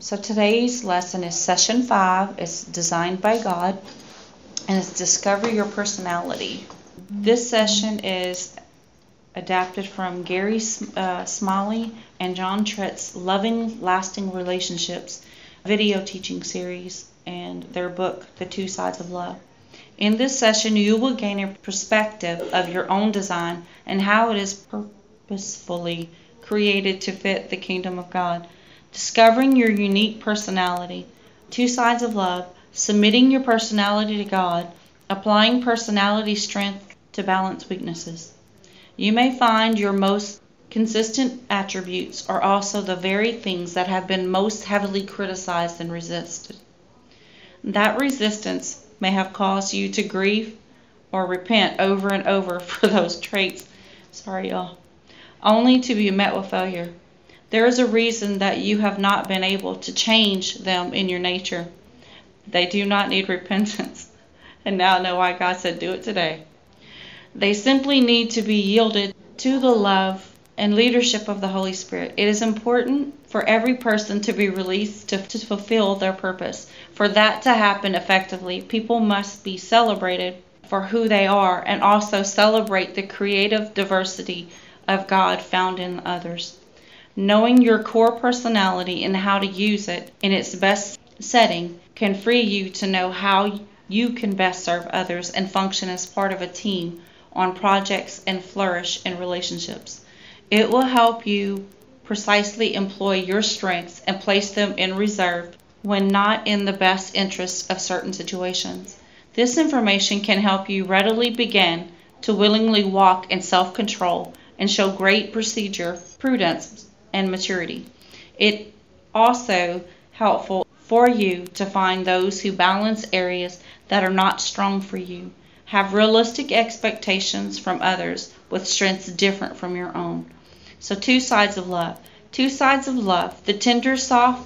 So today's lesson is session 5. It's designed by God, and it's discover your personality. This session is adapted from Gary Smalley and John Trett's Loving Lasting Relationships video teaching series and their book, The Two Sides of Love. In this session, you will gain a perspective of your own design and how it is purposefully created to fit the kingdom of God. Discovering your unique personality, two sides of love, submitting your personality to God, applying personality strength to balance weaknesses. You may find your most consistent attributes are also the very things that have been most heavily criticized and resisted. That resistance may have caused you to grieve or repent over and over for those traits, only to be met with failure. There is a reason that you have not been able to change them in your nature. They do not need repentance. And now I know why God said do it today. They simply need to be yielded to the love and leadership of the Holy Spirit. It is important for every person to be released to fulfill their purpose. For that to happen effectively, people must be celebrated for who they are and also celebrate the creative diversity of God found in others. Knowing your core personality and how to use it in its best setting can free you to know how you can best serve others and function as part of a team on projects and flourish in relationships. It will help you precisely employ your strengths and place them in reserve when not in the best interests of certain situations. This information can help you readily begin to willingly walk in self-control and show great procedure, prudence, and maturity. It also helpful for you to find those who balance areas that are not strong for you, have realistic expectations from others with strengths different from your own. So two sides of love. Two sides of love, the tender, soft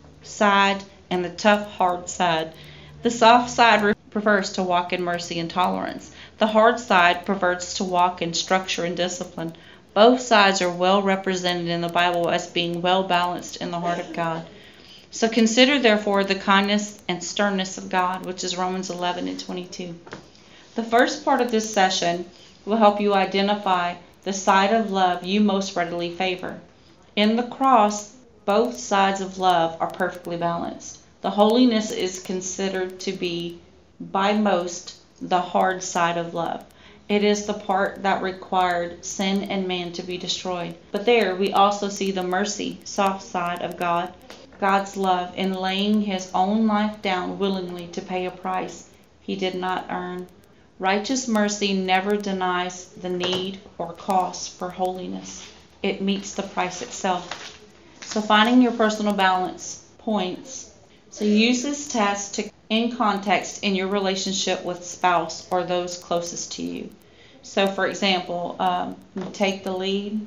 side and the tough, hard side. The soft side prefers to walk in mercy and tolerance. The hard side prefers to walk in structure and discipline. Both sides are well represented in the Bible as being well balanced in the heart of God. So consider therefore the kindness and sternness of God, which is Romans 11:22. The first part of this session will help you identify the side of love you most readily favor. In the cross, both sides of love are perfectly balanced. The holiness is considered to be, by most, the hard side of love. It is the part that required sin and man to be destroyed. But there we also see the mercy, soft side of God, God's love in laying his own life down willingly to pay a price he did not earn. Righteous mercy never denies the need or cost for holiness. It meets the price itself. So finding your personal balance points. So use this test in context in your relationship with spouse or those closest to you. So for example, you take the lead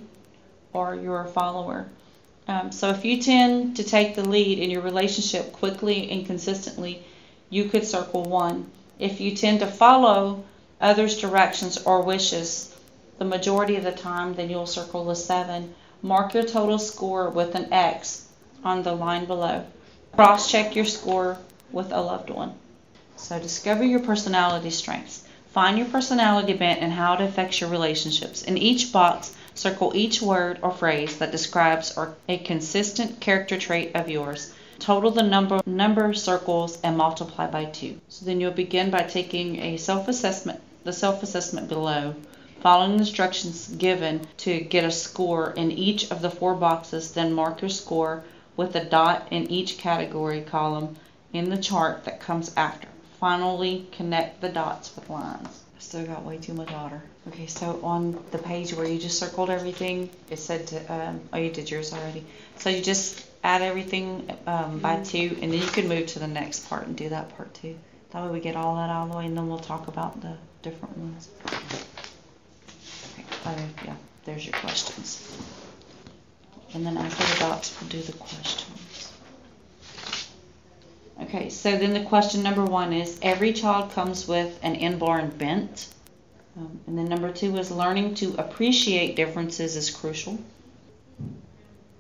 or you're a follower. So if you tend to take the lead in your relationship quickly and consistently, you could circle 1. If you tend to follow others' directions or wishes the majority of the time, then you'll circle a 7. Mark your total score with an X on the line below. Cross-check your score with a loved one. So discover your personality strengths. Find your personality bent and how it affects your relationships. In each box, circle each word or phrase that describes a consistent character trait of yours. Total the number circles and multiply by 2. So then you'll begin by taking the self-assessment below, following the instructions given to get a score in each of the 4 boxes. Then mark your score with a dot in each category column in the chart that comes after. Finally, connect the dots with lines. I still got way too much water. Okay, so on the page where you just circled everything, it said to, you did yours already. So you just add everything by 2, and then you can move to the next part and do that part too. That way we get all that out of the way, and then we'll talk about the different ones. Okay, yeah, there's your questions. And then after the dots, we'll do the questions. Okay, so then the question number 1 is, every child comes with an inborn bent. And then number 2 is, learning to appreciate differences is crucial.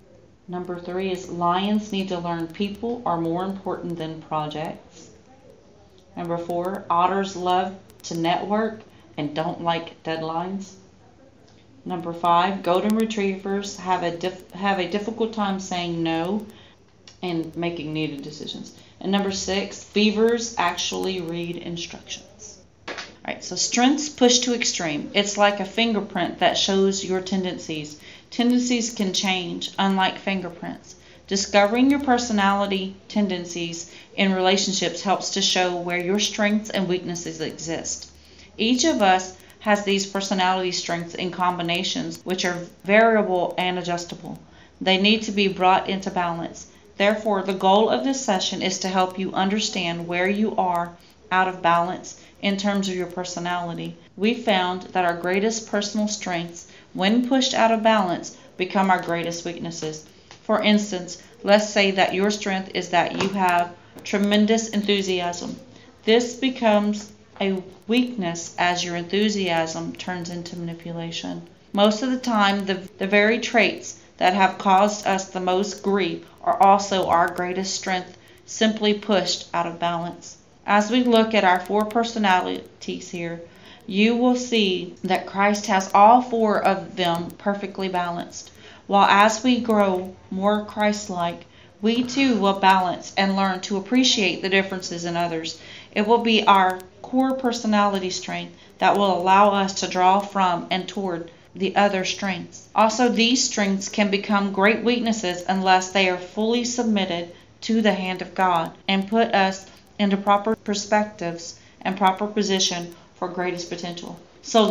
Number 3 is lions need to learn people are more important than projects. Number 4, otters love to network and don't like deadlines. Number 5, golden retrievers have a difficult time saying no and making needed decisions. And number 6, beavers actually read instructions. Alright, so strengths pushed to extreme. It's like a fingerprint that shows your tendencies. Tendencies can change, unlike fingerprints. Discovering your personality tendencies in relationships helps to show where your strengths and weaknesses exist. Each of us has these personality strengths in combinations which are variable and adjustable. They need to be brought into balance. Therefore, the goal of this session is to help you understand where you are out of balance in terms of your personality. We found that our greatest personal strengths, when pushed out of balance, become our greatest weaknesses. For instance, let's say that your strength is that you have tremendous enthusiasm. This becomes a weakness as your enthusiasm turns into manipulation. Most of the time, the very traits that have caused us the most grief are also our greatest strength, simply pushed out of balance. As we look at our 4 personalities here, you will see that Christ has all 4 of them perfectly balanced. While as we grow more Christ-like, we too will balance and learn to appreciate the differences in others. It will be our core personality strength that will allow us to draw from and toward the other strengths. Also, these strengths can become great weaknesses unless they are fully submitted to the hand of God and put us into proper perspectives and proper position for greatest potential. So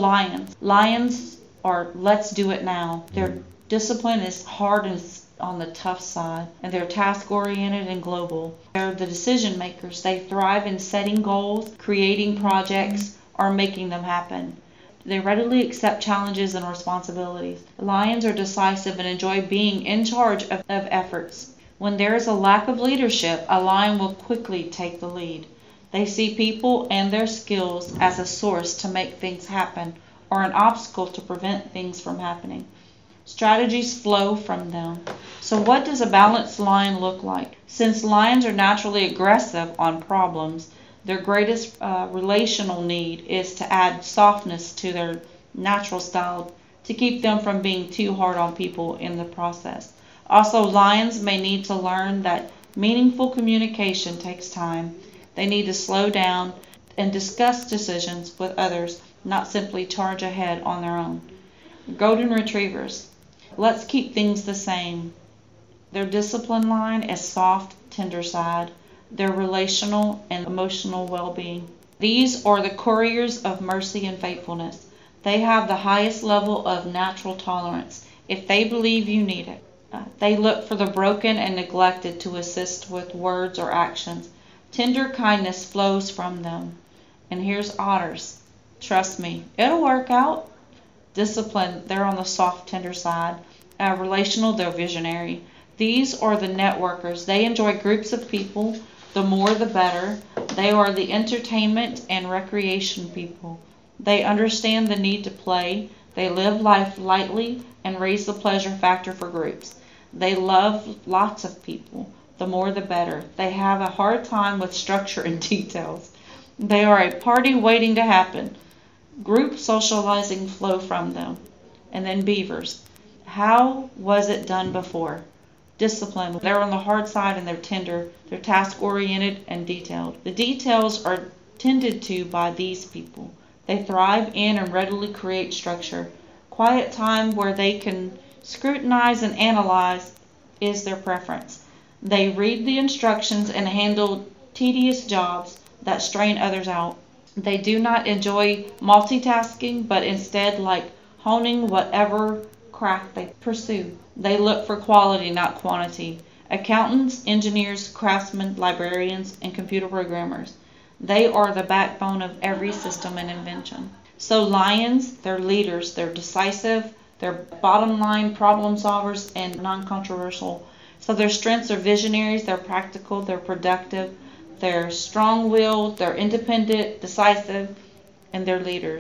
lions are let's do it now. Their discipline is hard and on the tough side, and they're task-oriented and global. They're the decision makers. They thrive in setting goals, creating projects, or making them happen. They readily accept challenges and responsibilities. Lions are decisive and enjoy being in charge of efforts. When there is a lack of leadership, a lion will quickly take the lead. They see people and their skills as a source to make things happen or an obstacle to prevent things from happening. Strategies flow from them. So what does a balanced lion look like? Since lions are naturally aggressive on problems, their greatest relational need is to add softness to their natural style to keep them from being too hard on people in the process. Also, lions may need to learn that meaningful communication takes time. They need to slow down and discuss decisions with others, not simply charge ahead on their own. Golden retrievers. Let's keep things the same. Their discipline line is soft, tender side. Their relational and emotional well-being. These are the couriers of mercy and faithfulness. They have the highest level of natural tolerance if they believe you need it. They look for the broken and neglected to assist with words or actions. Tender kindness flows from them. And here's otters. Trust me, it'll work out. Discipline, they're on the soft, tender side. Relational, they're visionary. These are the networkers. They enjoy groups of people. The more the better. They are the entertainment and recreation people. They understand the need to play. They live life lightly and raise the pleasure factor for groups. They love lots of people. The more the better. They have a hard time with structure and details. They are a party waiting to happen. Group socializing flow from them. And then beavers. How was it done before? Discipline. They're on the hard side and they're tender. They're task-oriented and detailed. The details are tended to by these people. They thrive in and readily create structure. Quiet time where they can scrutinize and analyze is their preference. They read the instructions and handle tedious jobs that strain others out. They do not enjoy multitasking, but instead like honing whatever craft they pursue. They look for quality, not quantity. Accountants, engineers, craftsmen, librarians, and computer programmers. They are the backbone of every system and invention. So lions, they're leaders, they're decisive, they're bottom line problem solvers and non-controversial. So their strengths are visionaries, they're practical, they're productive, they're strong-willed, they're independent, decisive, and they're leaders.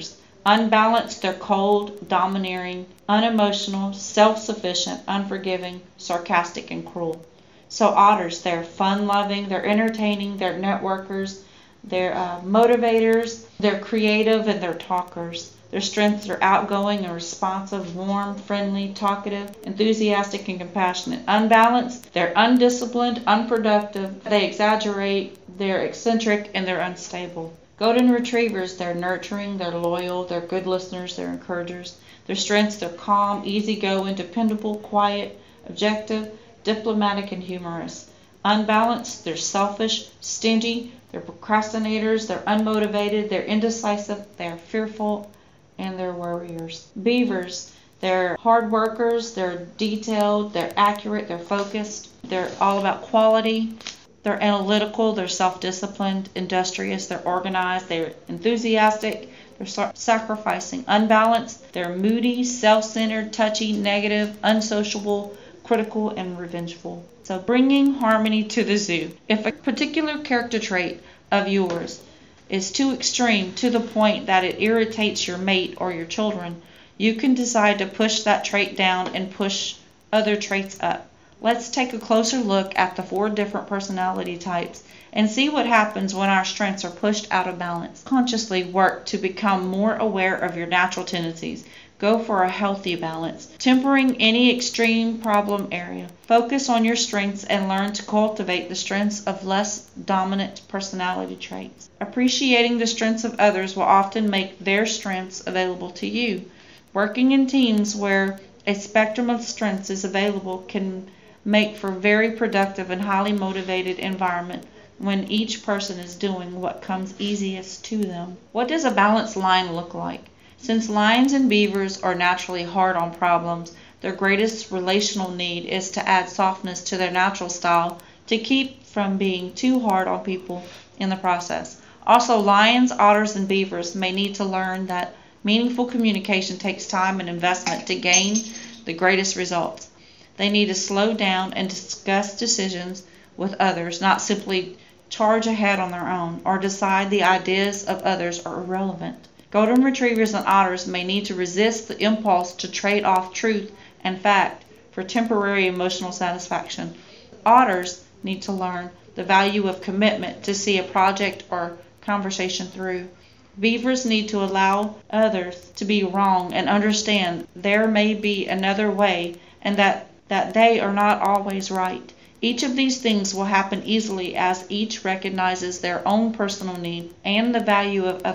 Unbalanced, they're cold, domineering, unemotional, self-sufficient, unforgiving, sarcastic, and cruel. So otters, they're fun-loving, they're entertaining, they're networkers, they're motivators, they're creative, and they're talkers. Their strengths are outgoing and responsive, warm, friendly, talkative, enthusiastic, and compassionate. Unbalanced, they're undisciplined, unproductive, they exaggerate, they're eccentric, and they're unstable. Golden Retrievers, they're nurturing, they're loyal, they're good listeners, they're encouragers. Their strengths, they're calm, easygoing, dependable, quiet, objective, diplomatic, and humorous. Unbalanced, they're selfish, stingy, they're procrastinators, they're unmotivated, they're indecisive, they're fearful, and they're worriers. Beavers, they're hard workers, they're detailed, they're accurate, they're focused, they're all about quality, they're analytical, they're self-disciplined, industrious, they're organized, they're enthusiastic, they're sacrificing. Unbalanced, they're moody, self-centered, touchy, negative, unsociable, critical, and revengeful. So bringing harmony to the zoo. If a particular character trait of yours is too extreme to the point that it irritates your mate or your children, you can decide to push that trait down and push other traits up. Let's take a closer look at the 4 different personality types and see what happens when our strengths are pushed out of balance. Consciously work to become more aware of your natural tendencies. Go for a healthy balance, tempering any extreme problem area. Focus on your strengths and learn to cultivate the strengths of less dominant personality traits. Appreciating the strengths of others will often make their strengths available to you. Working in teams where a spectrum of strengths is available can make for a very productive and highly motivated environment when each person is doing what comes easiest to them. What does a balanced lion look like? Since lions and beavers are naturally hard on problems, their greatest relational need is to add softness to their natural style to keep from being too hard on people in the process. Also, lions, otters, and beavers may need to learn that meaningful communication takes time and investment to gain the greatest results. They need to slow down and discuss decisions with others, not simply charge ahead on their own or decide the ideas of others are irrelevant. Golden Retrievers and otters may need to resist the impulse to trade off truth and fact for temporary emotional satisfaction. Otters need to learn the value of commitment to see a project or conversation through. Beavers need to allow others to be wrong and understand there may be another way and that they are not always right. Each of these things will happen easily as each recognizes their own personal need and the value of the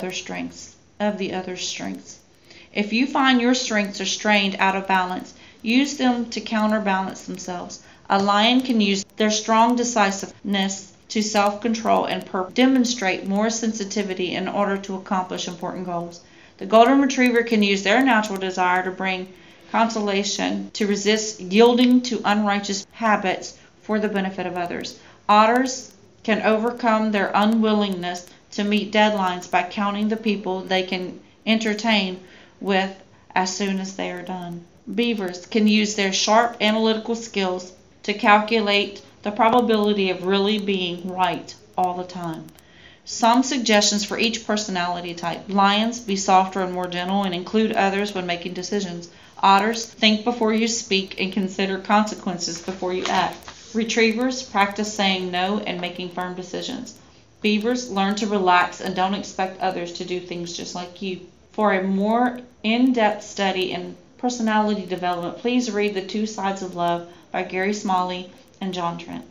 other's strengths. If you find your strengths are strained out of balance, use them to counterbalance themselves. A lion can use their strong decisiveness to self-control and demonstrate more sensitivity in order to accomplish important goals. The Golden Retriever can use their natural desire to bring consolation to resist yielding to unrighteous habits for the benefit of others. Otters can overcome their unwillingness to meet deadlines by counting the people they can entertain with as soon as they are done. Beavers can use their sharp analytical skills to calculate the probability of really being right all the time. Some suggestions for each personality type. Lions, be softer and more gentle and include others when making decisions. Otters, think before you speak and consider consequences before you act. Retrievers, practice saying no and making firm decisions. Beavers, learn to relax and don't expect others to do things just like you. For a more in-depth study in personality development, please read The Two Sides of Love by Gary Smalley and John Trent.